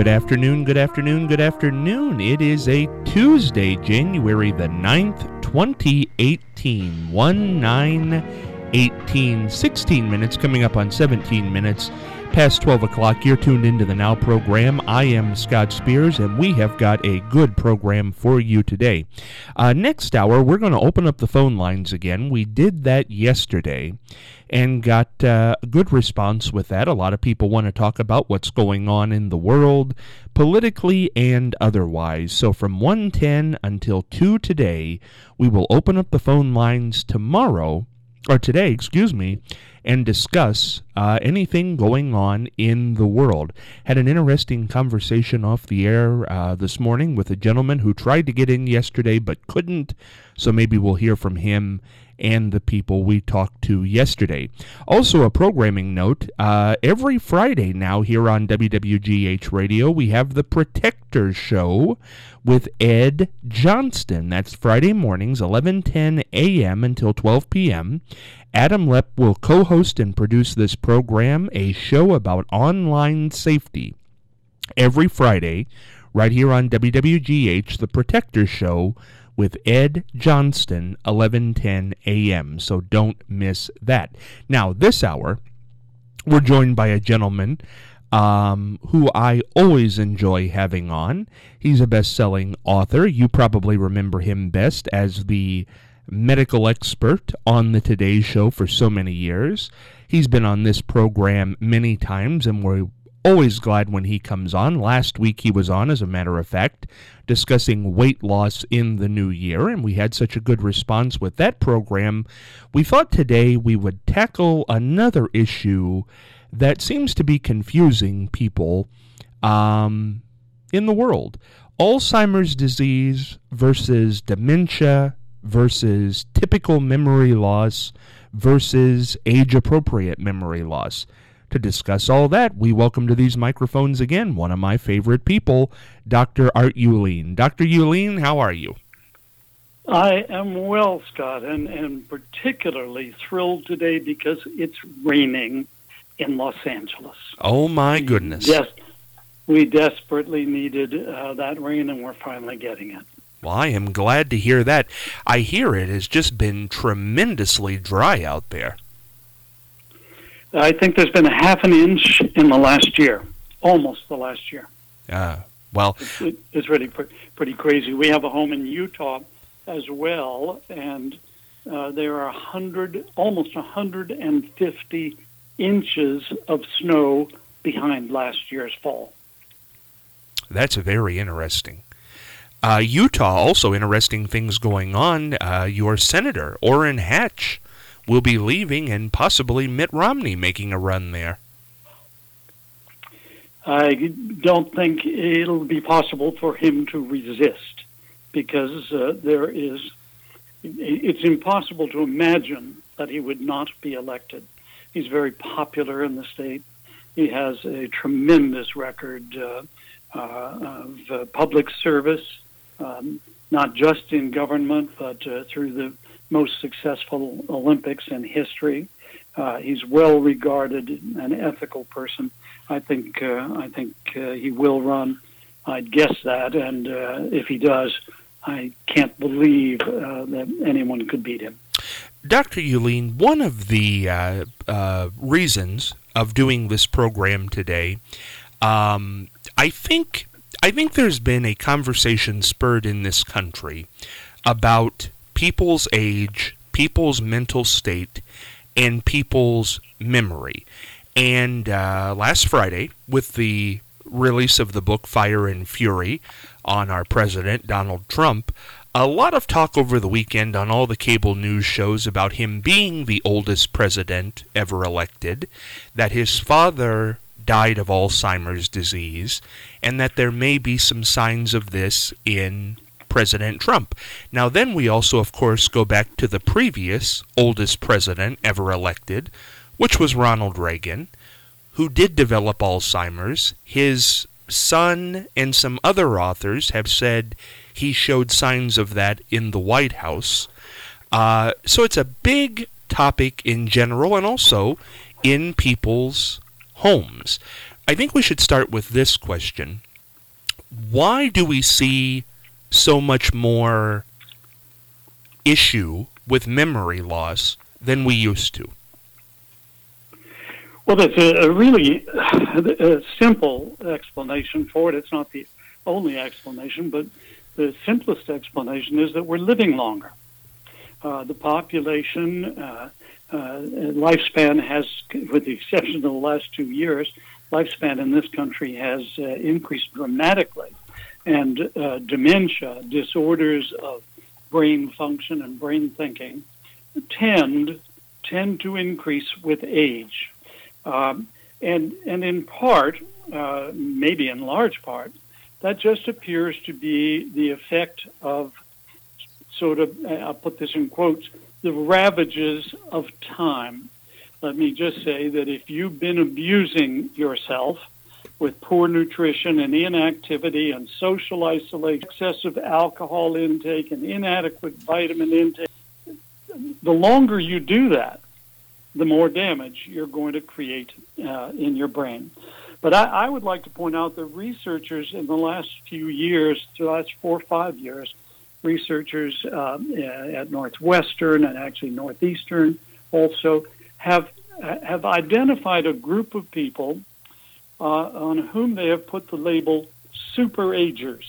Good afternoon, good afternoon, good afternoon. It is a Tuesday, January the 9th, 2018, 1/9/18, 16 minutes, coming up on 17 minutes past 12 o'clock. You're tuned into the Now program. I am Scott Spears, and we have got a good program for you today. Next hour, we're going to open up the phone lines again. We did that yesterday and got a good response with that. A lot of people want to talk about what's going on in the world, politically and otherwise. So from 1:10 until 2 today, we will open up the phone lines today, and discuss anything going on in the world. Had an interesting conversation off the air this morning with a gentleman who tried to get in yesterday but couldn't, so maybe we'll hear from him and the people we talked to yesterday. Also, a programming note, every Friday now here on WWGH Radio, we have the Protector Show with Ed Johnston. That's Friday mornings, 11:10 a.m. until 12 p.m. Adam Lepp will co-host and produce this program, a show about online safety, every Friday, right here on WWGH, the Protector Show with Ed Johnston, 11:10 a.m., so don't miss that. Now, this hour, we're joined by a gentleman who I always enjoy having on. He's a best-selling author. You probably remember him best as the medical expert on the Today Show for so many years. He's been on this program many times, and we're always glad when he comes on. Last week he was on, as a matter of fact, discussing weight loss in the new year, and we had such a good response with that program. We thought today we would tackle another issue that seems to be confusing people in the world. Alzheimer's disease versus dementia versus typical memory loss versus age-appropriate memory loss. To discuss all that, we welcome to these microphones again one of my favorite people, Dr. Art Uihlein. Dr. Uihlein, how are you? I am well, Scott, and particularly thrilled today because it's raining in Los Angeles. Oh, my goodness. Yes, we desperately needed that rain, and we're finally getting it. Well, I am glad to hear that. I hear it has just been tremendously dry out there. I think there's been a half an inch in the last year, almost the last year. Well, it's really pretty crazy. We have a home in Utah as well, and there are almost 150 inches of snow behind last year's fall. That's very interesting. Utah, also interesting things going on. Your Senator, Orrin Hatch, will be leaving, and possibly Mitt Romney making a run there. I don't think it'll be possible for him to resist, because it's impossible to imagine that he would not be elected. He's very popular in the state. He has a tremendous record of public service, not just in government, but through the most successful Olympics in history. He's well regarded, an ethical person. I think he will run. I'd guess that, and if he does, I can't believe that anyone could beat him. Dr. Uihlein, one of the reasons of doing this program today, I think there's been a conversation spurred in this country about people's age, people's mental state, and people's memory. And last Friday, with the release of the book Fire and Fury on our president, Donald Trump, a lot of talk over the weekend on all the cable news shows about him being the oldest president ever elected, that his father died of Alzheimer's disease, and that there may be some signs of this in President Trump. Now then we also, of course, go back to the previous oldest president ever elected, which was Ronald Reagan, who did develop Alzheimer's. His son and some other authors have said he showed signs of that in the White House. So it's a big topic in general and also in people's homes. I think we should start with this question. why do we see so much more issue with memory loss than we used to? Well, that's a really simple explanation for it. It's not the only explanation, but the simplest explanation is that we're living longer. The population lifespan has, with the exception of the last 2 years, lifespan in this country has increased dramatically. And dementia, disorders of brain function and brain thinking, tend to increase with age. And in part, maybe in large part, that just appears to be the effect of sort of, I'll put this in quotes, the ravages of time. Let me just say that if you've been abusing yourself with poor nutrition and inactivity and social isolation, excessive alcohol intake and inadequate vitamin intake, the longer you do that, the more damage you're going to create in your brain. But I would like to point out that researchers in the last few years, the last 4 or 5 years, researchers at Northwestern and actually Northeastern also have identified a group of people on whom they have put the label superagers.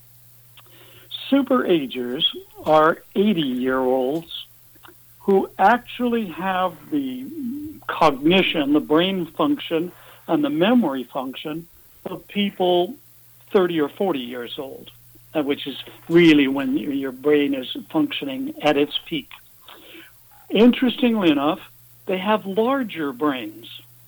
Superagers are 80-year-olds who actually have the cognition, the brain function, and the memory function of people 30 or 40 years old, which is really when your brain is functioning at its peak. Interestingly enough, they have larger brains.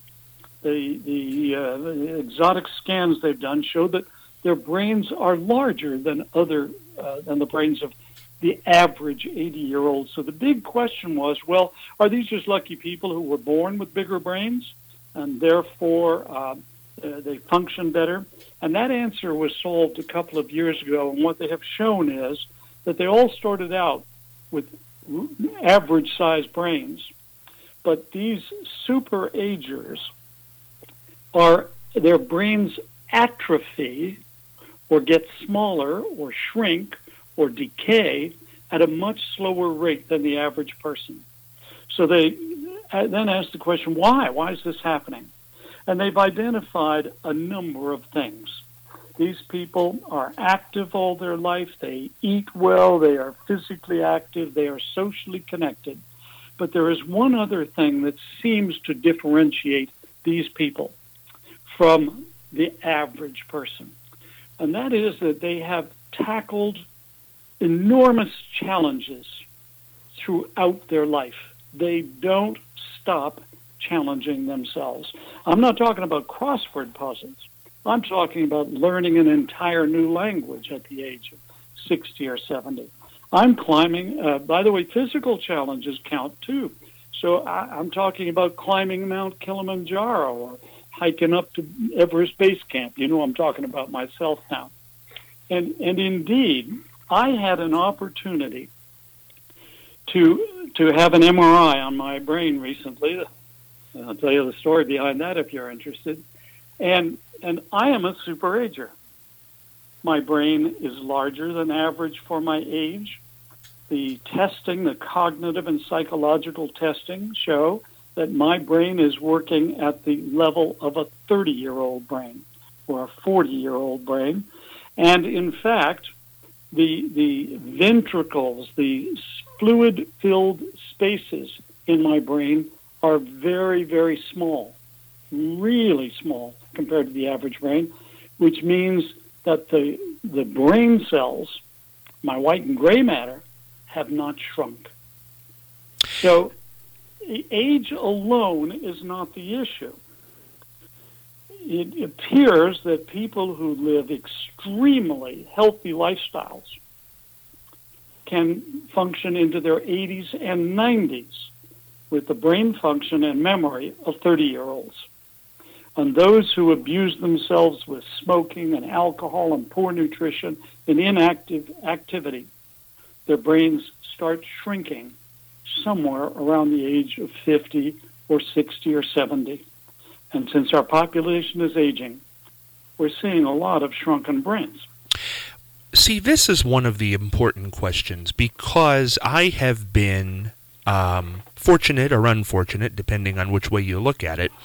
The exotic scans they've done show that their brains are larger than than the brains of the average 80-year-old. So the big question was, well, are these just lucky people who were born with bigger brains and therefore they function better? And that answer was solved a couple of years ago. And what they have shown is that they all started out with average-sized brains. But these superagers, their brains atrophy or get smaller or shrink or decay at a much slower rate than the average person. So they then asked the question, why? Why is this happening? And they've identified a number of things. These people are active all their life. They eat well. They are physically active. They are socially connected. But there is one other thing that seems to differentiate these people from the average person. And that is that they have tackled enormous challenges throughout their life. They don't stop challenging themselves. I'm not talking about crossword puzzles. I'm talking about learning an entire new language at the age of 60 or 70. I'm climbing, by the way, physical challenges count too. So I'm talking about climbing Mount Kilimanjaro or hiking up to Everest Base Camp. You know I'm talking about myself now. And indeed, I had an opportunity to have an MRI on my brain recently. I'll tell you the story behind that if you're interested. And I am a superager. My brain is larger than average for my age. The testing, the cognitive and psychological testing show that my brain is working at the level of a 30-year-old brain or a 40-year-old brain. And in fact, the ventricles, the fluid-filled spaces in my brain are very, very small, really small compared to the average brain, which means that the brain cells, my white and gray matter, have not shrunk. So age alone is not the issue. It appears that people who live extremely healthy lifestyles can function into their 80s and 90s with the brain function and memory of 30-year-olds. And those who abuse themselves with smoking and alcohol and poor nutrition and inactive activity, their brains start shrinking somewhere around the age of 50 or 60 or 70. And since our population is aging, we're seeing a lot of shrunken brains. See, this is one of the important questions because I have been fortunate or unfortunate, depending on which way you look at it.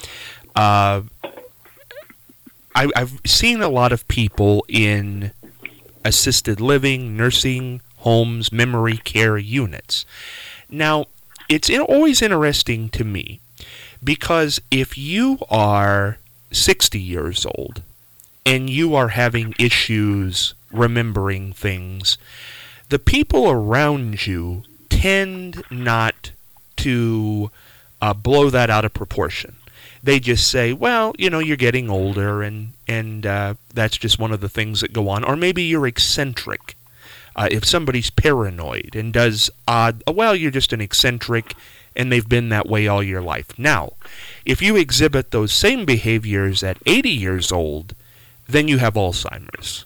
I've seen a lot of people in assisted living, nursing homes, memory care units. Now, it's always interesting to me because if you are 60 years old and you are having issues remembering things, the people around you tend not to blow that out of proportion. They just say, well, you're getting older and that's just one of the things that go on. Or maybe you're eccentric. If somebody's paranoid and does odd, well, you're just an eccentric and they've been that way all your life. Now, if you exhibit those same behaviors at 80 years old, then you have Alzheimer's.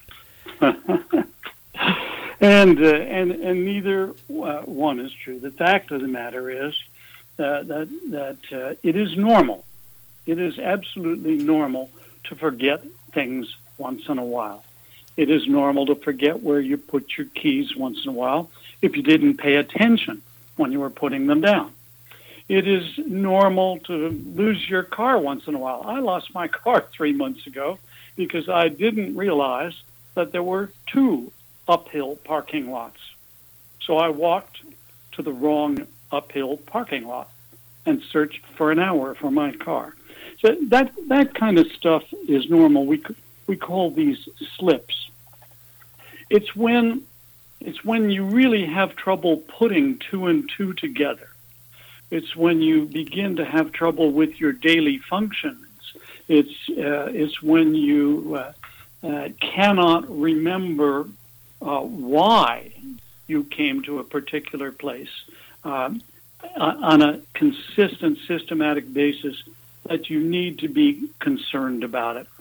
And neither one is true. The fact of the matter is that it is normal. It is absolutely normal to forget things once in a while. It is normal to forget where you put your keys once in a while if you didn't pay attention when you were putting them down. It is normal to lose your car once in a while. I lost my car 3 months ago because I didn't realize that there were 2 uphill parking lots. So I walked to the wrong uphill parking lot and searched for an hour for my car. So that kind of stuff is normal. We call these slips. It's when you really have trouble putting 2 and 2 together. It's when you begin to have trouble with your daily functions. It's when you cannot remember why you came to a particular place on a consistent, systematic basis that you need to be concerned about it.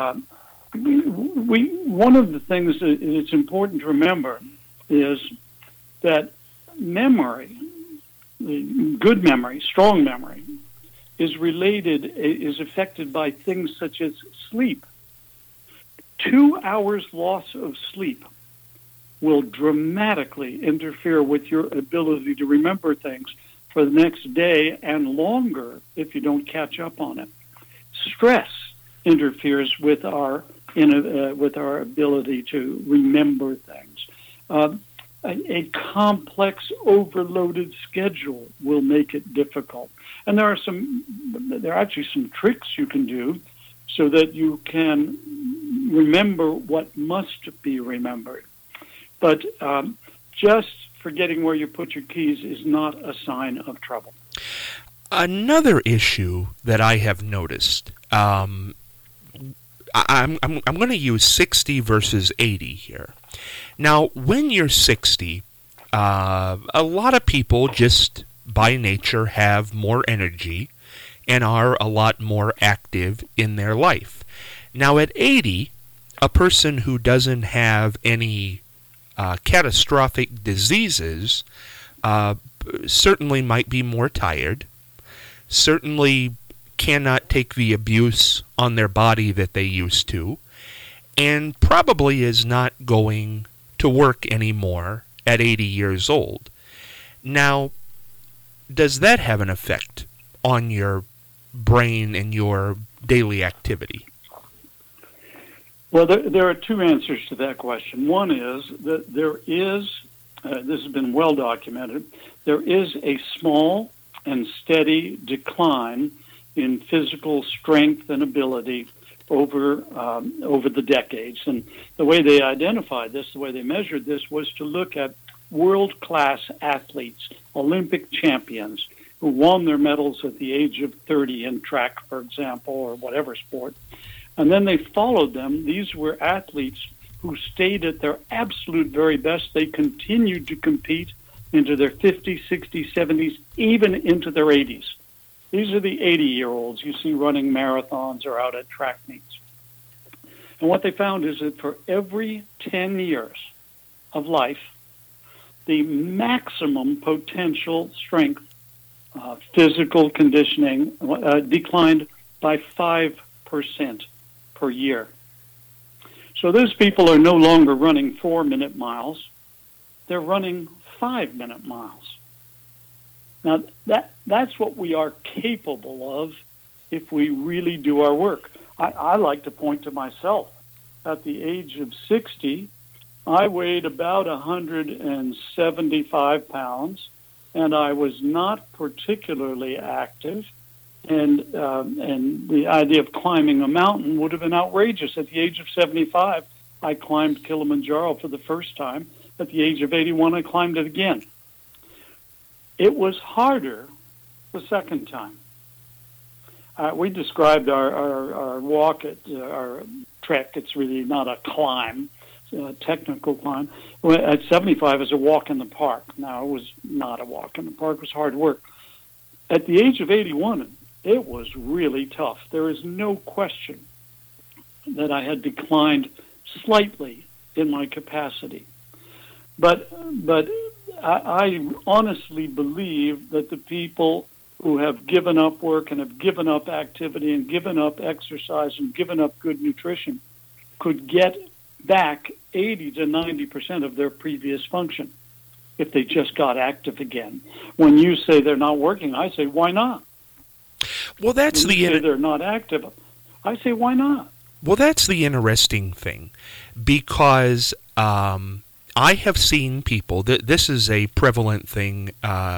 One of the things that it's important to remember is that memory, good memory, strong memory, is affected by things such as sleep. 2 hours loss of sleep will dramatically interfere with your ability to remember things for the next day and longer if you don't catch up on it. Stress interferes with our ability to remember things. A complex, overloaded schedule will make it difficult. And there are actually some tricks you can do so that you can remember what must be remembered. But just forgetting where you put your keys is not a sign of trouble. Another issue that I have noticed, I'm going to use 60 versus 80 here. Now, when you're 60, a lot of people just by nature have more energy and are a lot more active in their life. Now, at 80, a person who doesn't have any catastrophic diseases certainly might be more tired, certainly cannot take the abuse on their body that they used to, and probably is not going to work anymore at 80 years old. Now, does that have an effect on your brain and your daily activity? Well, there are 2 answers to that question. One is that there is, this has been well documented, there is a small and steady decline in physical strength and ability over the decades. And the way they identified this, the way they measured this, was to look at world-class athletes, Olympic champions, who won their medals at the age of 30 in track, for example, or whatever sport. And then they followed them. These were athletes who stayed at their absolute very best. They continued to compete into their 50s, 60s, 70s, even into their 80s. These are the 80-year-olds you see running marathons or out at track meets. And what they found is that for every 10 years of life, the maximum potential strength, physical conditioning, declined by 5% per year. So those people are no longer running 4-minute miles. They're running 5-minute miles. Now, that's what we are capable of if we really do our work. I like to point to myself. At the age of 60, I weighed about 175 pounds, and I was not particularly active. And the idea of climbing a mountain would have been outrageous. At the age of 75, I climbed Kilimanjaro for the first time. At the age of 81, I climbed it again. It was harder the second time. We described our walk at our trek. It's really not a climb, a technical climb. At 75, as a walk in the park. Now, it was not a walk in the park. It was hard work. At the age of 81, it was really tough. There is no question that I had declined slightly in my capacity. But I honestly believe that the people who have given up work and have given up activity and given up exercise and given up good nutrition could get back 80 to 90% of their previous function if they just got active again. When you say they're not working, I say, why not? Well, that's when you say they're not active, I say, why not? Well, that's the interesting thing, because I have seen people, this is a prevalent thing,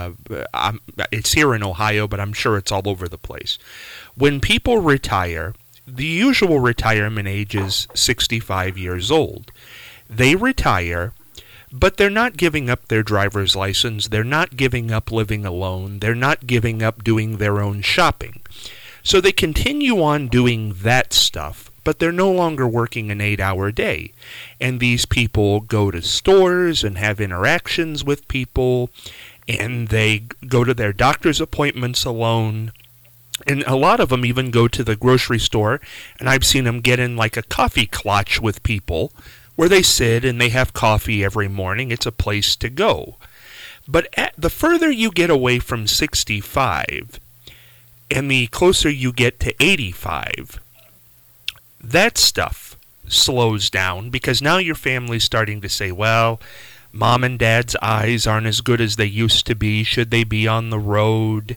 it's here in Ohio, but I'm sure it's all over the place. When people retire, the usual retirement age is 65 years old. They retire, but they're not giving up their driver's license, they're not giving up living alone, they're not giving up doing their own shopping. So they continue on doing that stuff, but they're no longer working an 8-hour day. And these people go to stores and have interactions with people, and they go to their doctor's appointments alone. And a lot of them even go to the grocery store, and I've seen them get in like a coffee clutch with people where they sit and they have coffee every morning. It's a place to go. But the further you get away from 65 and the closer you get to 85, that stuff slows down, because now your family's starting to say, well, mom and dad's eyes aren't as good as they used to be. Should they be on the road?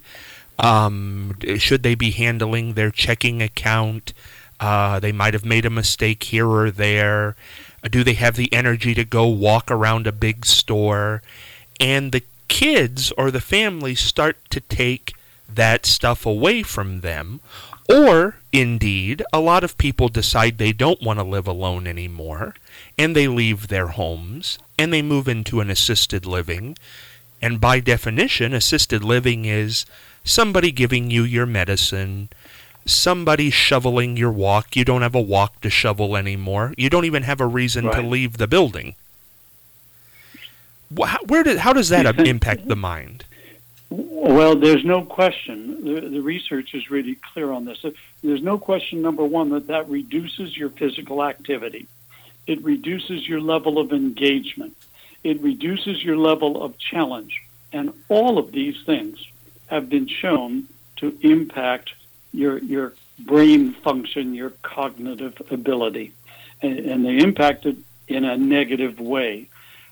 Should they be handling their checking account? They might have made a mistake here or there. Do they have the energy to go walk around a big store? And the kids or the family start to take that stuff away from them. Or, indeed, a lot of people decide they don't want to live alone anymore, and they leave their homes, and they move into an assisted living. And by definition, assisted living is somebody giving you your medicine, somebody shoveling your walk. You don't have a walk to shovel anymore. You don't even have a reason to leave the building. How does that impact the mind? Well, there's no question. The research is really clear on this. There's no question, number one, that reduces your physical activity. It reduces your level of engagement. It reduces your level of challenge. And all of these things have been shown to impact your brain function, your cognitive ability. And they impact it in a negative way.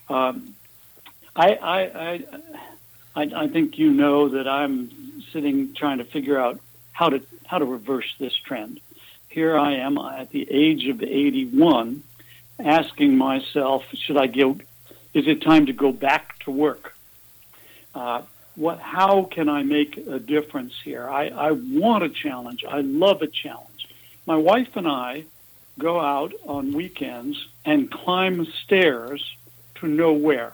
I think you know that I'm sitting trying to figure out how to reverse this trend. Here I am at the age of 81, asking myself, is it time to go back to work? How can I make a difference here? I want a challenge. I love a challenge. My wife and I go out on weekends and climb stairs to nowhere.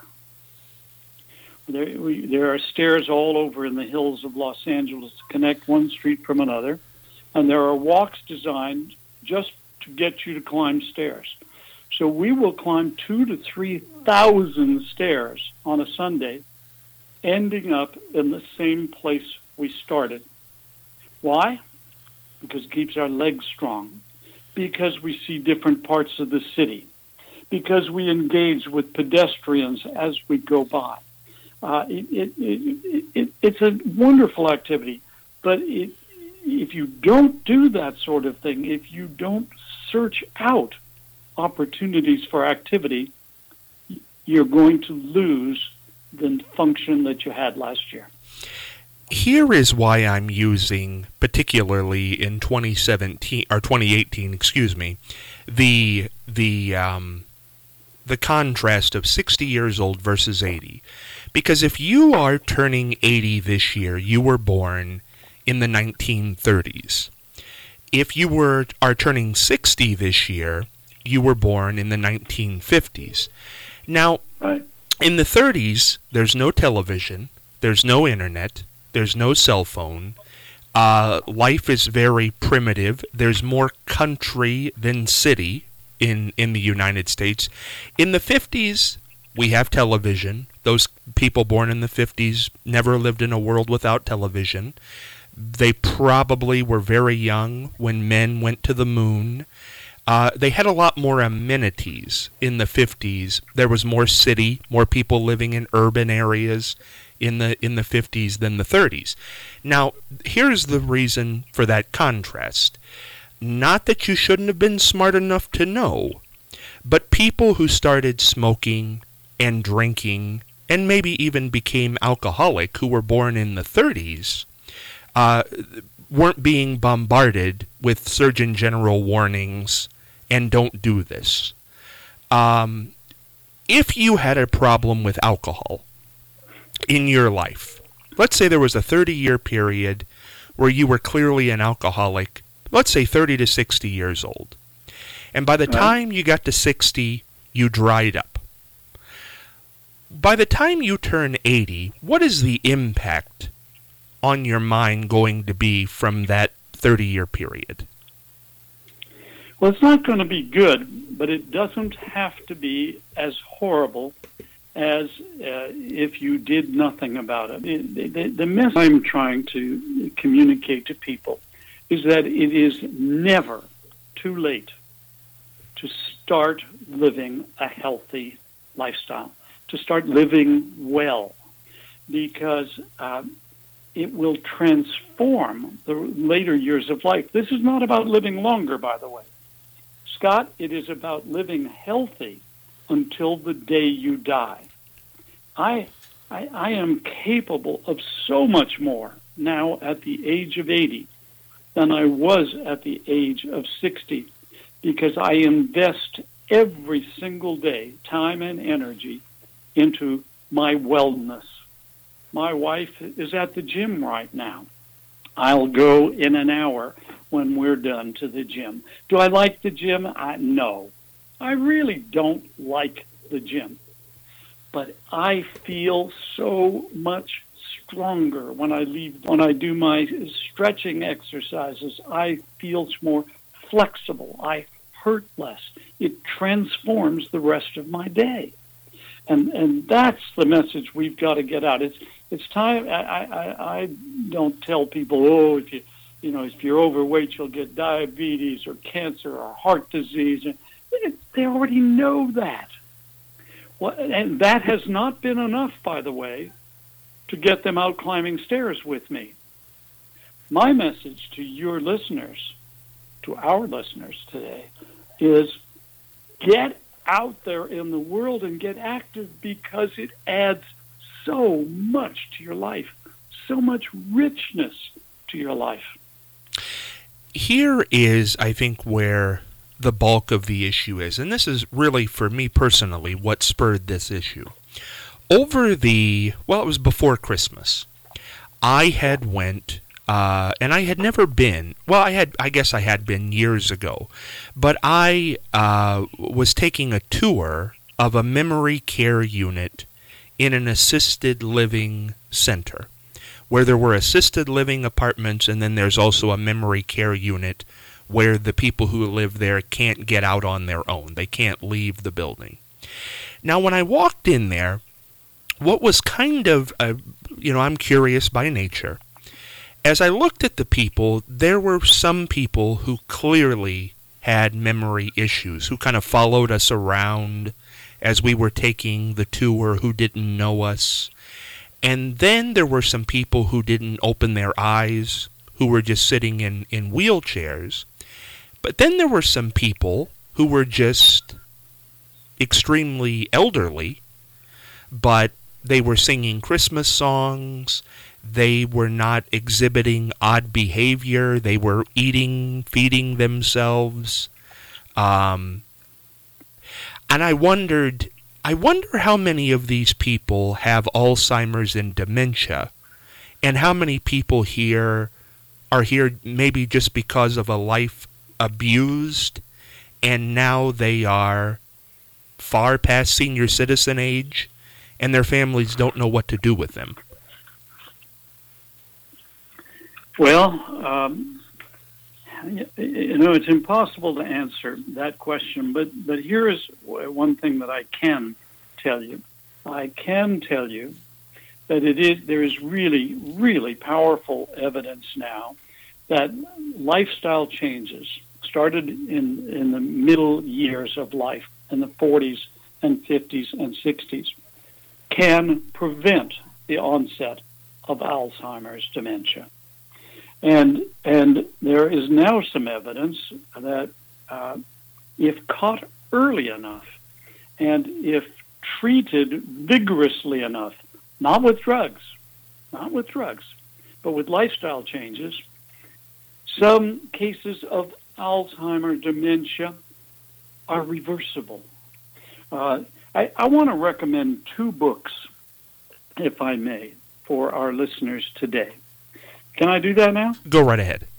There are stairs all over in the hills of Los Angeles to connect one street from another, and there are walks designed just to get you to climb stairs. So we will climb 2,000 to 3,000 stairs on a Sunday, ending up in the same place we started. Why? Because it keeps our legs strong, because we see different parts of the city, because we engage with pedestrians as we go by. It's a wonderful activity, but if you don't do that sort of thing, if you don't search out opportunities for activity, you're going to lose the function that you had last year. Here is why I'm using, particularly in 2018, the contrast of 60 years old versus 80. Because if you are turning 80 this year, you were born in the 1930s. If you are turning 60 this year, you were born in the 1950s. Now, right. In the 30s, there's no television, there's no internet, there's no cell phone. Life is very primitive. There's more country than city in the United States. In the 50s, we have television. Those people born in the 50s never lived in a world without television. They probably were very young when men went to the moon. They had a lot more amenities in the 50s. There was more city, more people living in urban areas in the 50s than the 30s. Now, here's the reason for that contrast. Not that you shouldn't have been smart enough to know, but people who started smoking and drinking and maybe even became alcoholic who were born in the 30s weren't being bombarded with Surgeon General warnings and don't do this. If you had a problem with alcohol in your life, let's say there was a 30-year period where you were clearly an alcoholic, let's say 30 to 60 years old, and by the time you got to 60, you dried up. By the time you turn 80, what is the impact on your mind going to be from that 30-year period? Well, it's not going to be good, but it doesn't have to be as horrible as if you did nothing about it. The message I'm trying to communicate to people is that it is never too late to start living a healthy lifestyle, to start living well, because it will transform the later years of life. This is not about living longer, by the way. Scott, it is about living healthy until the day you die. I am capable of so much more now at the age of 80 than I was at the age of 60 because I invest every single day time and energy into my wellness. My wife is at the gym right now. I'll go in an hour when we're done to the gym. Do I like the gym? No. I really don't like the gym. But I feel so much stronger when I leave. When I do my stretching exercises, I feel more flexible. I hurt less. It transforms the rest of my day. And that's the message we've got to get out. It's time. I don't tell people, if you're overweight, you'll get diabetes or cancer or heart disease. They already know that. And that has not been enough, by the way, to get them out climbing stairs with me. My message to your listeners, to our listeners today, is get out there in the world and get active because it adds so much to your life, so much richness to your life. Here is, I think, where the bulk of the issue is, and this is really, for me personally, what spurred this issue. It was before Christmas, I had went, and I had never been, I guess I had been years ago, but I was taking a tour of a memory care unit in an assisted living center, where there were assisted living apartments, and then there's also a memory care unit where the people who live there can't get out on their own. They can't leave the building. Now, when I walked in there, what was kind of, I'm curious by nature. As I looked at the people, there were some people who clearly had memory issues, who kind of followed us around as we were taking the tour, who didn't know us. And then there were some people who didn't open their eyes, who were just sitting in wheelchairs. But then there were some people who were just extremely elderly, but they were singing Christmas songs. They were not exhibiting odd behavior. They were eating, feeding themselves. And I wonder how many of these people have Alzheimer's and dementia, and how many people here are here maybe just because of a life abused, and now they are far past senior citizen age, and their families don't know what to do with them. Well, it's impossible to answer that question, but here is one thing that I can tell you. I can tell you that there is really, really powerful evidence now that lifestyle changes started in the middle years of life, in the 40s and 50s and 60s, can prevent the onset of Alzheimer's dementia. And there is now some evidence that if caught early enough and if treated vigorously enough, not with drugs, but with lifestyle changes, some cases of Alzheimer's dementia are reversible. I want to recommend two books, if I may, for our listeners today. Can I do that now? Go right ahead.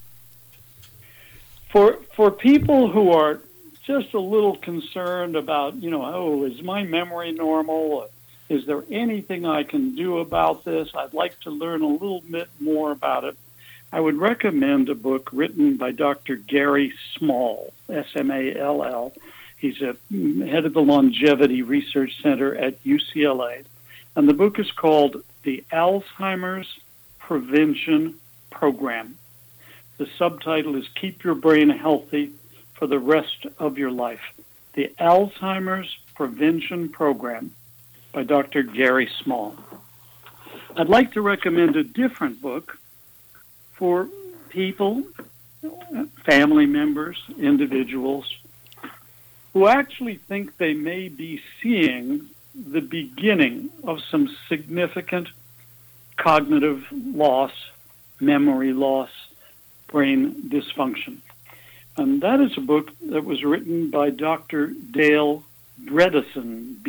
For people who are just a little concerned about, is my memory normal? Is there anything I can do about this? I'd like to learn a little bit more about it. I would recommend a book written by Dr. Gary Small, S-M-A-L-L. He's a head of the Longevity Research Center at UCLA. And the book is called The Alzheimer's Prevention Program. The subtitle is Keep Your Brain Healthy for the Rest of Your Life. The Alzheimer's Prevention Program by Dr. Gary Small. I'd like to recommend a different book for people, family members, individuals, who actually think they may be seeing the beginning of some significant cognitive loss, memory loss, brain dysfunction. And that is a book that was written by Dr. Dale Bredesen,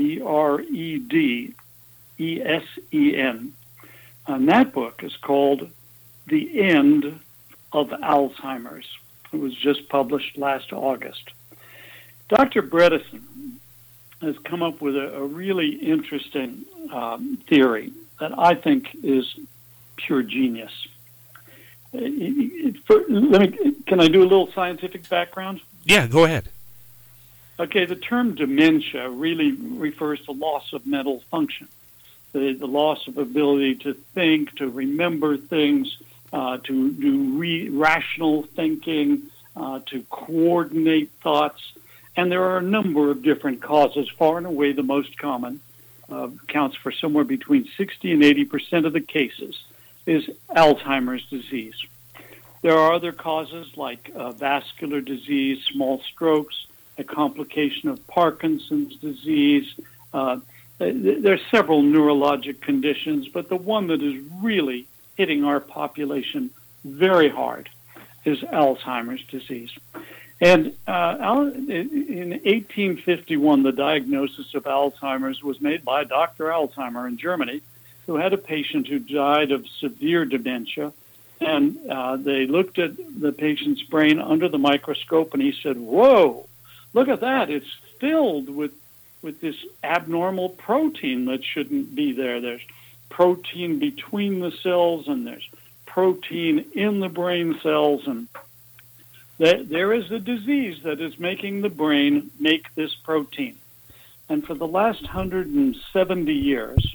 B-R-E-D-E-S-E-N. And that book is called The End of Alzheimer's. It was just published last August. Dr. Bredesen has come up with a really interesting theory that I think is pure genius. Can I do a little scientific background? Yeah, go ahead. Okay, the term dementia really refers to loss of mental function, the loss of ability to think, to remember things, to do rational thinking, to coordinate thoughts. And there are a number of different causes. Far and away, the most common counts for somewhere between 60 and 80% of the cases is Alzheimer's disease. There are other causes like vascular disease, small strokes, a complication of Parkinson's disease. There are several neurologic conditions, but the one that is really hitting our population very hard is Alzheimer's disease. And in 1851, the diagnosis of Alzheimer's was made by Dr. Alzheimer in Germany, who had a patient who died of severe dementia. And they looked at the patient's brain under the microscope, and he said, "Whoa, look at that. It's filled with this abnormal protein that shouldn't be there. There's protein between the cells, and there's protein in the brain cells, and there is a disease that is making the brain make this protein." And for the last 170 years,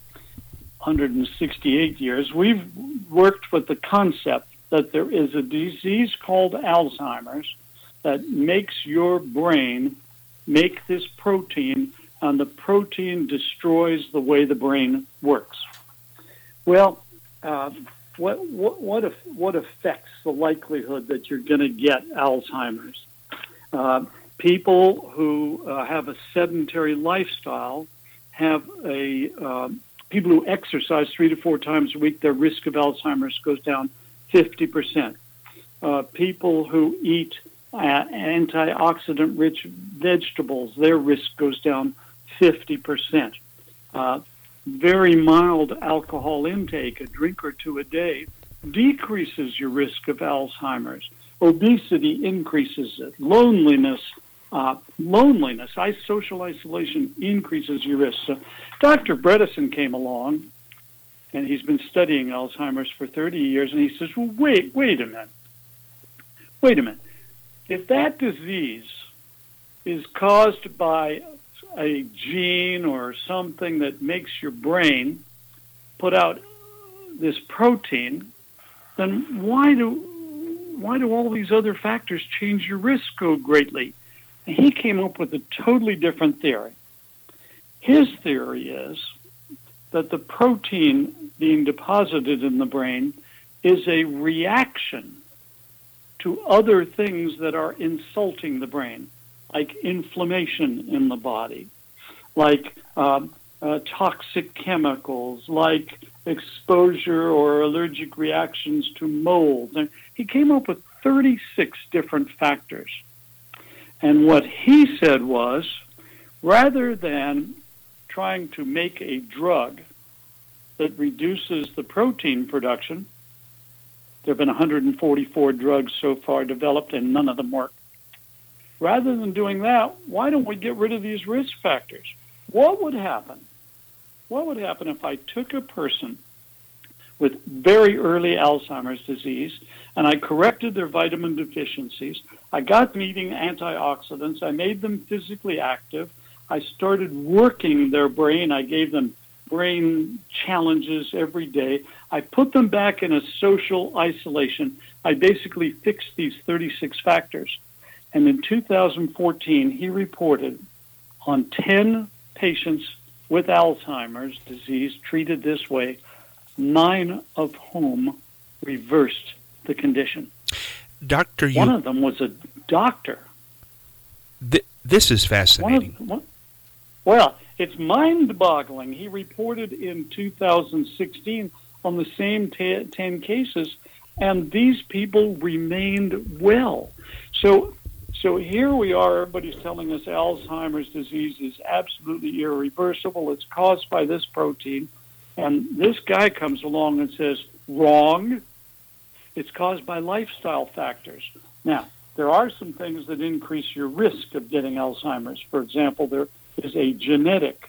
168 years, we've worked with the concept that there is a disease called Alzheimer's that makes your brain make this protein, and the protein destroys the way the brain works. Well, what affects the likelihood that you're going to get Alzheimer's? People who have a sedentary lifestyle have people who exercise 3 to 4 times a week, their risk of Alzheimer's goes down 50%. People who eat antioxidant-rich vegetables, their risk goes down 50%. Very mild alcohol intake, a drink or two a day, decreases your risk of Alzheimer's. Obesity increases it. Loneliness, social isolation increases your risk. So Dr. Bredesen came along, and he's been studying Alzheimer's for 30 years, and he says, well, wait a minute. If that disease is caused by a gene or something that makes your brain put out this protein, then why do all these other factors change your risk so greatly? And he came up with a totally different theory. His theory is that the protein being deposited in the brain is a reaction to other things that are insulting the brain, like inflammation in the body, like toxic chemicals, like exposure or allergic reactions to mold. And he came up with 36 different factors. And what he said was, rather than trying to make a drug that reduces the protein production, there have been 144 drugs so far developed, and none of them work. Rather than doing that, why don't we get rid of these risk factors? What would happen? What would happen if I took a person with very early Alzheimer's disease and I corrected their vitamin deficiencies, I got them eating antioxidants, I made them physically active, I started working their brain, I gave them brain challenges every day, I put them back in a social isolation, I basically fixed these 36 factors. And in 2014, he reported on 10 patients with Alzheimer's disease treated this way, 9 of whom reversed the condition. One of them was a doctor. This is fascinating. Well, it's mind-boggling. He reported in 2016 on the same 10 cases, and these people remained well. So here we are, everybody's telling us Alzheimer's disease is absolutely irreversible. It's caused by this protein. And this guy comes along and says, wrong. It's caused by lifestyle factors. Now, there are some things that increase your risk of getting Alzheimer's. For example, there is a genetic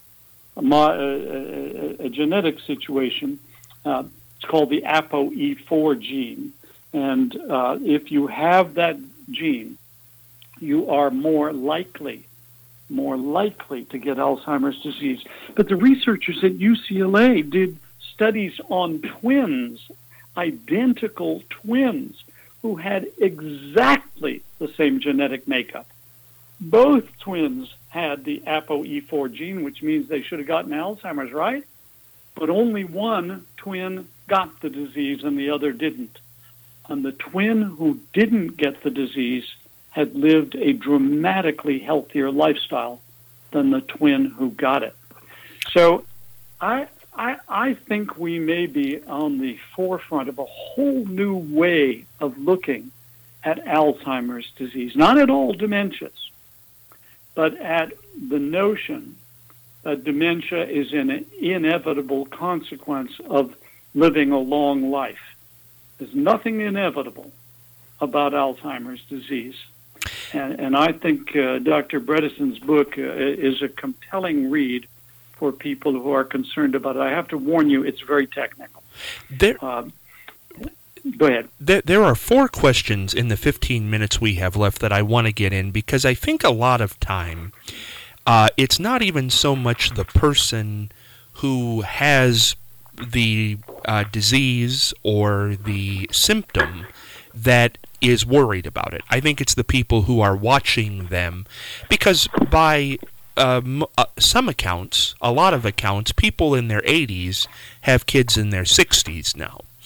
situation. It's called the ApoE4 gene. And if you have that gene, you are more likely to get Alzheimer's disease. But the researchers at UCLA did studies on twins, identical twins, who had exactly the same genetic makeup. Both twins had the ApoE4 gene, which means they should have gotten Alzheimer's, right? But only one twin got the disease and the other didn't. And the twin who didn't get the disease had lived a dramatically healthier lifestyle than the twin who got it. So I think we may be on the forefront of a whole new way of looking at Alzheimer's disease, not at all dementias, but at the notion that dementia is an inevitable consequence of living a long life. There's nothing inevitable about Alzheimer's disease. And I think Dr. Bredesen's book is a compelling read for people who are concerned about it. I have to warn you, it's very technical. Go ahead. There are 4 questions in the 15 minutes we have left that I want to get in, because I think a lot of time it's not even so much the person who has the disease or the symptom that is worried about it. I think it's the people who are watching them, because by some accounts, a lot of accounts, people in their 80s have kids in their 60s now.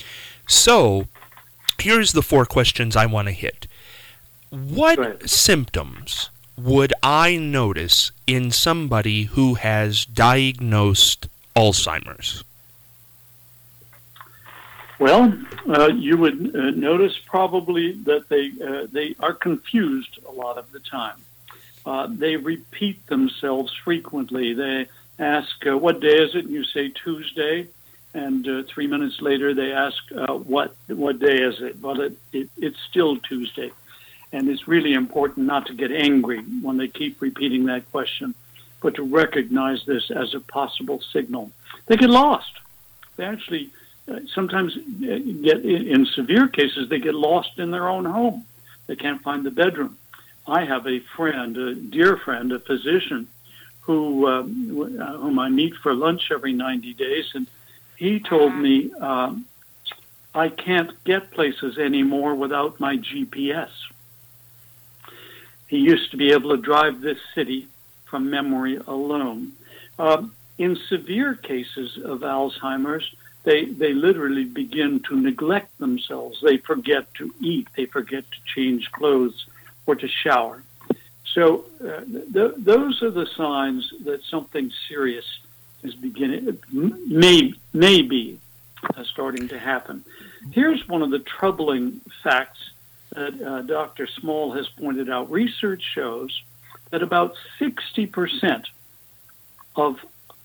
So, here's the 4 questions I want to hit. What symptoms would I notice in somebody who has diagnosed Alzheimer's? Well, you would notice probably that they are confused a lot of the time. They repeat themselves frequently. They ask, what day is it? And you say Tuesday. And 3 minutes later, they ask, what day is it? Well, it's still Tuesday. And it's really important not to get angry when they keep repeating that question, but to recognize this as a possible signal. They get lost. They actually sometimes get, in severe cases, they get lost in their own home. They can't find the bedroom. I have a friend, a dear friend, a physician, whom I meet for lunch every 90 days, and he told me, I can't get places anymore without my GPS. He used to be able to drive this city from memory alone. In severe cases of Alzheimer's, they literally begin to neglect themselves. They forget to eat. They forget to change clothes or to shower. So those are the signs that something serious is beginning, may be starting to happen. Here's one of the troubling facts that Dr. Small has pointed out. Research shows that about 60% of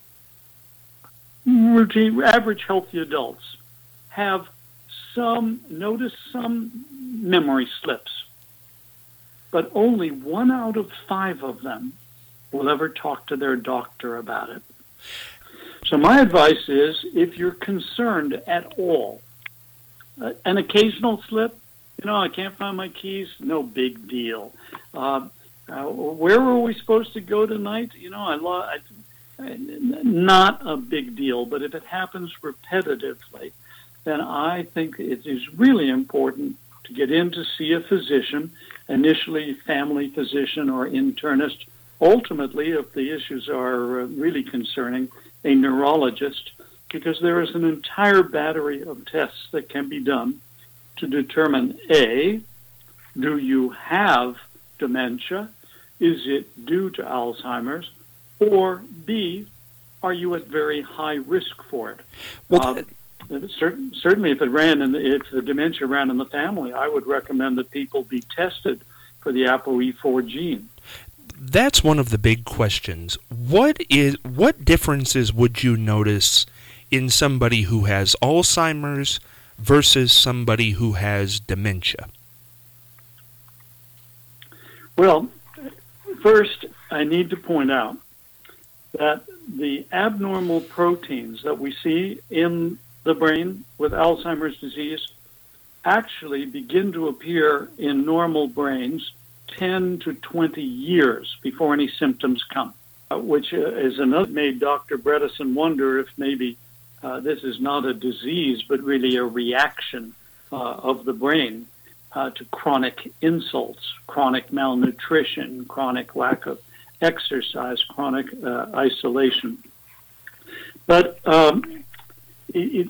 average healthy adults have some memory slips, but only 1 out of 5 of them will ever talk to their doctor about it. So my advice is, if you're concerned at all, an occasional slip, I can't find my keys, no big deal. Where were we supposed to go tonight? Not a big deal, but if it happens repetitively, then I think it is really important to get in to see a physician, initially family physician or internist. Ultimately, if the issues are really concerning, a neurologist, because there is an entire battery of tests that can be done to determine, A, do you have dementia? Is it due to Alzheimer's? Or B, are you at very high risk for it? Well, certainly, if the dementia ran in the family, I would recommend that people be tested for the ApoE4 gene. That's one of the big questions. What differences would you notice in somebody who has Alzheimer's versus somebody who has dementia? Well, first, I need to point out that the abnormal proteins that we see in the brain with Alzheimer's disease actually begin to appear in normal brains 10 to 20 years before any symptoms come, which is another made Dr. Bredesen wonder if maybe this is not a disease, but really a reaction of the brain to chronic insults, chronic malnutrition, chronic lack of exercise, chronic isolation. But the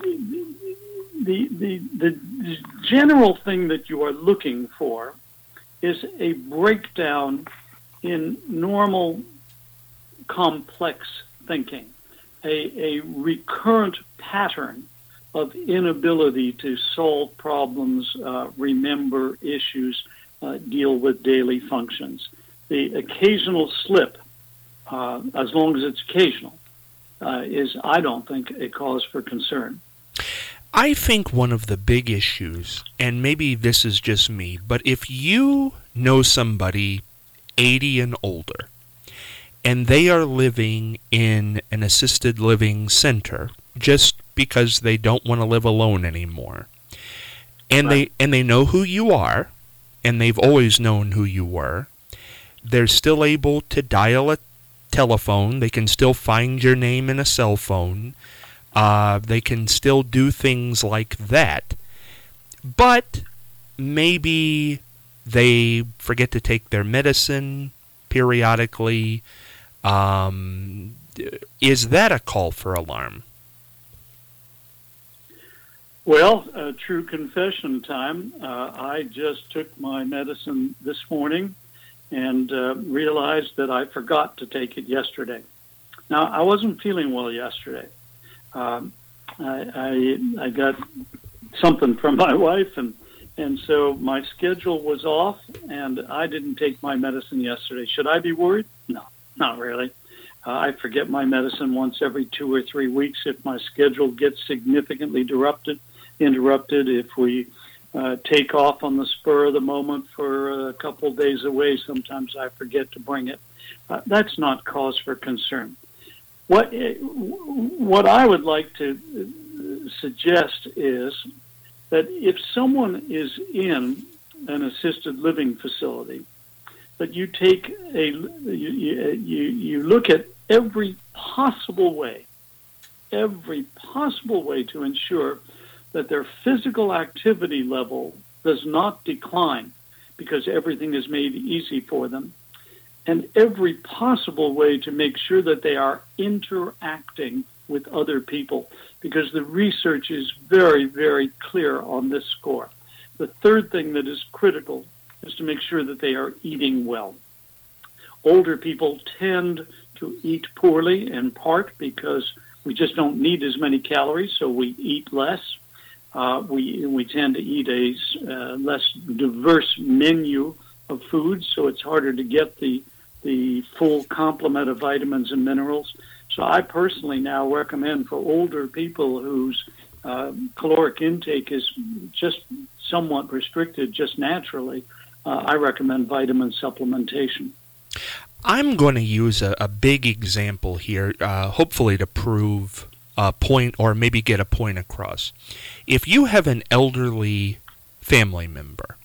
general thing that you are looking for is a breakdown in normal complex thinking, a recurrent pattern of inability to solve problems, remember issues, deal with daily functions. The occasional slip, as long as it's occasional, is, I don't think, a cause for concern. I think one of the big issues, and maybe this is just me, but if you know somebody 80 and older, and they are living in an assisted living center just because they don't want to live alone anymore, and right. they know who you are, and they've always known who you were, they're still able to dial a telephone, they can still find your name in a cell phone, they can still do things like that, but maybe they forget to take their medicine periodically. Is that a call for alarm? Well, true confession time. I just took my medicine this morning and realized that I forgot to take it yesterday. Now, I wasn't feeling well yesterday. I got something from my wife, and so my schedule was off, and I didn't take my medicine yesterday. Should I be worried? No, not really. I forget my medicine once every 2 or 3 weeks if my schedule gets significantly interrupted. If we take off on the spur of the moment for a couple of days away, sometimes I forget to bring it. That's not cause for concern. What I would like to suggest is that if someone is in an assisted living facility, that you take you look at every possible way to ensure that their physical activity level does not decline because everything is made easy for them, and every possible way to make sure that they are interacting with other people, because the research is very, very clear on this score. The third thing that is critical is to make sure that they are eating well. Older people tend to eat poorly, in part because we just don't need as many calories, so we eat less. We tend to eat a less diverse menu of foods, so it's harder to get the full complement of vitamins and minerals. So I personally now recommend for older people whose caloric intake is just somewhat restricted just naturally, I recommend vitamin supplementation. I'm going to use a big example here, hopefully to prove a point or maybe get a point across. If you have an elderly family member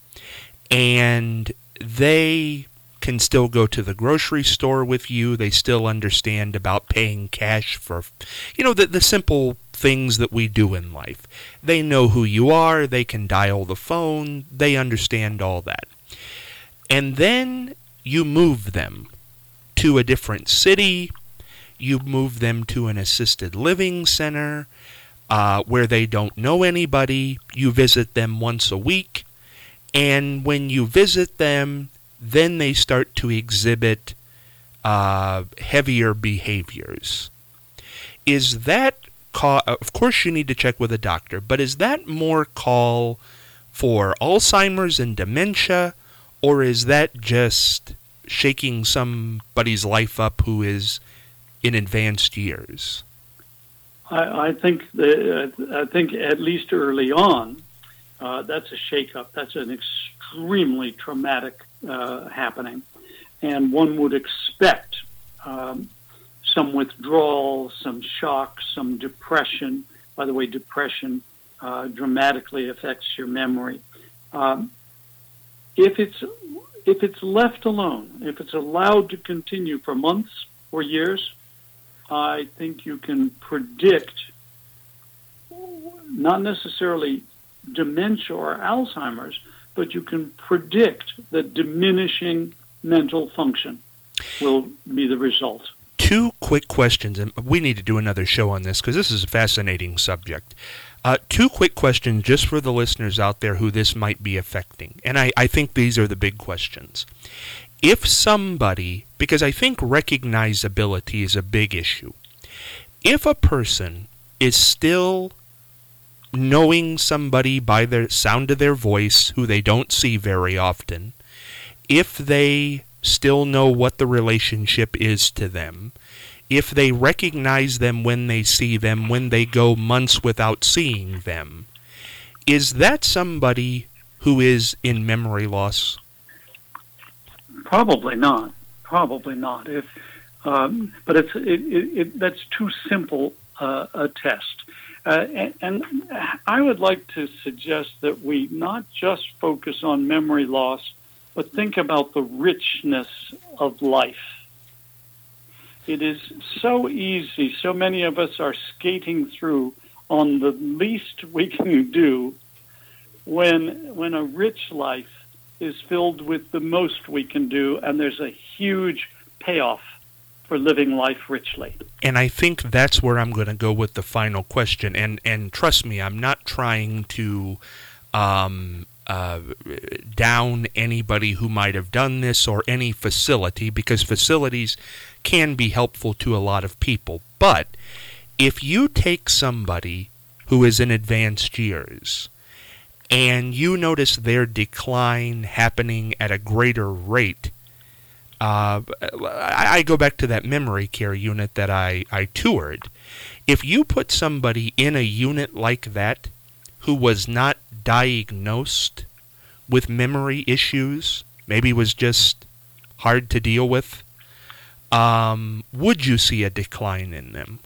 and they can still go to the grocery store with you, they still understand about paying cash for, the simple things that we do in life. They know who you are, they can dial the phone, they understand all that. And then you move them to a different city, you move them to an assisted living center where they don't know anybody, you visit them once a week, and when you visit them, then they start to exhibit heavier behaviors. Is that of course you need to check with a doctor, but is that more call for Alzheimer's and dementia, or is that just shaking somebody's life up who is in advanced years? I think at least early on, that's a shakeup. That's an extremely traumatic happening, and one would expect some withdrawal, some shock, some depression. By the way, depression dramatically affects your memory. If it's left alone, if it's allowed to continue for months or years, I think you can predict not necessarily dementia or Alzheimer's, but you can predict that diminishing mental function will be the result. Two quick questions, and we need to do another show on this because this is a fascinating subject. Two quick questions just for the listeners out there who this might be affecting, and I think these are the big questions. If somebody, because I think recognizability is a big issue, if a person is still knowing somebody by the sound of their voice who they don't see very often, if they still know what the relationship is to them, if they recognize them when they see them, when they go months without seeing them, is that somebody who is in memory loss? Probably not. But that's too simple a test. And I would like to suggest that we not just focus on memory loss, but think about the richness of life. It is so easy. So many of us are skating through on the least we can do when a rich life is filled with the most we can do, and there's a huge payoff for living life richly. And I think that's where I'm going to go with the final question. And trust me, I'm not trying to down anybody who might have done this or any facility, because facilities can be helpful to a lot of people. But if you take somebody who is in advanced years and you notice their decline happening at a greater rate, I go back to that memory care unit that I toured. If you put somebody in a unit like that who was not diagnosed with memory issues, maybe was just hard to deal with, would you see a decline in them?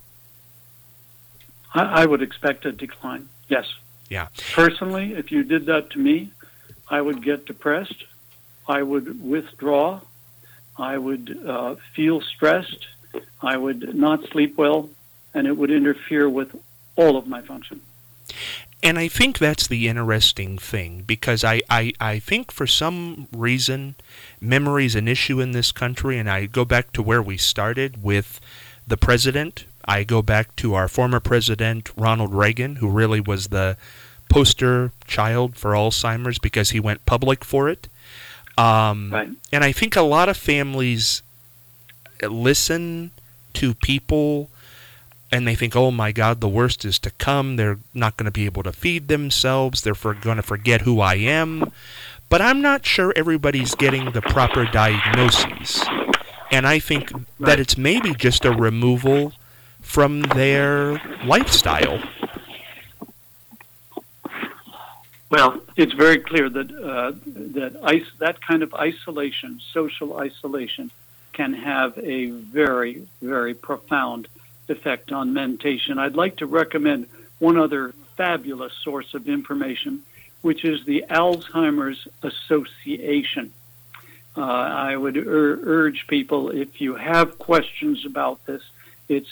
I would expect a decline, yes. Yeah. Personally, if you did that to me, I would get depressed, I would withdraw, I would feel stressed, I would not sleep well, and it would interfere with all of my function. And I think that's the interesting thing, because I think for some reason memory is an issue in this country, and I go back to where we started with the president. I go back to our former president, Ronald Reagan, who really was the poster child for Alzheimer's because he went public for it. Right. And I think a lot of families listen to people and they think, oh my God, the worst is to come. They're not going to be able to feed themselves. They're going to forget who I am. But I'm not sure everybody's getting the proper diagnoses. And I think that it's maybe just a removal from their lifestyle. Well, it's very clear that that kind of isolation, social isolation, can have a very, very profound effect on mentation. I'd like to recommend one other fabulous source of information, which is the Alzheimer's Association. I would urge people, if you have questions about this, it's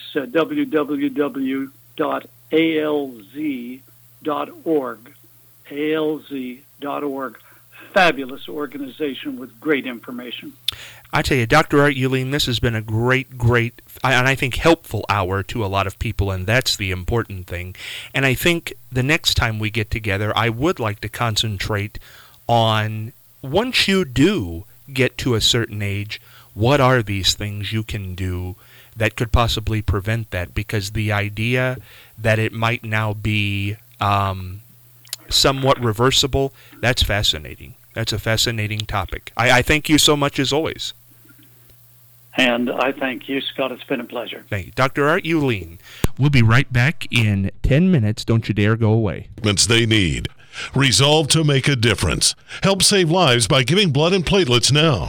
www.alz.org. ALZ.org. Fabulous organization with great information. I tell you, Dr. Art Uihlein, this has been a great, and I think helpful hour to a lot of people, and that's the important thing. And I think the next time we get together, I would like to concentrate on, once you do get to a certain age, what are these things you can do that could possibly prevent that? Because the idea that it might now be somewhat reversible, that's fascinating. That's a fascinating topic. I thank you so much as always. And I thank you, Scott. It's been a pleasure. Thank you. Dr. Art Uihlein. We'll be right back in 10 minutes. Don't you dare go away. They need. Resolve to make a difference. Help save lives by giving blood and platelets now.